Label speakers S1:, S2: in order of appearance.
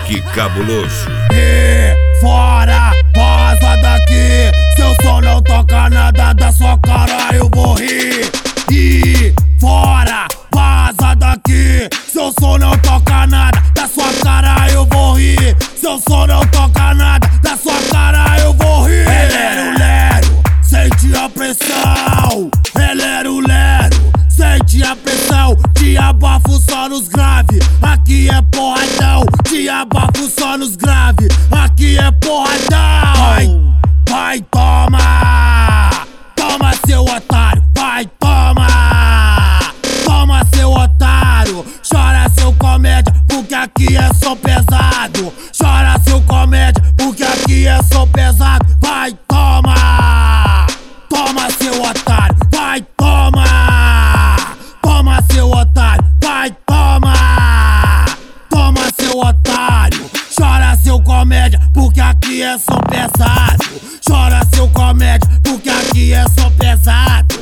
S1: Moleque cabuloso.
S2: E fora, vaza daqui. Seu som não toca nada, da sua cara eu vou rir. E fora, vaza daqui. Seu som não toca nada, da sua cara eu vou rir. Seu som não toca nada, da sua cara eu vou rir. Lero, sente a pressão. Lero, sente a pressão. Te abafo só nos grave. Aqui é porradão. Te abafo só nos grave. Aqui é porradão. Vai, toma. Toma, seu otário. Vai, toma. Toma, seu otário. Chora, seu comédia, porque aqui é som pesado. Chora, seu comédia, porque aqui é som pesado. Vai, toma. Toma, seu otário. Vai, toma. Toma, seu otário. Vai, toma. Toma, seu otário. Chora, seu comédia, porque aqui é som pesado. Chora, seu comédia, porque aqui é som pesado.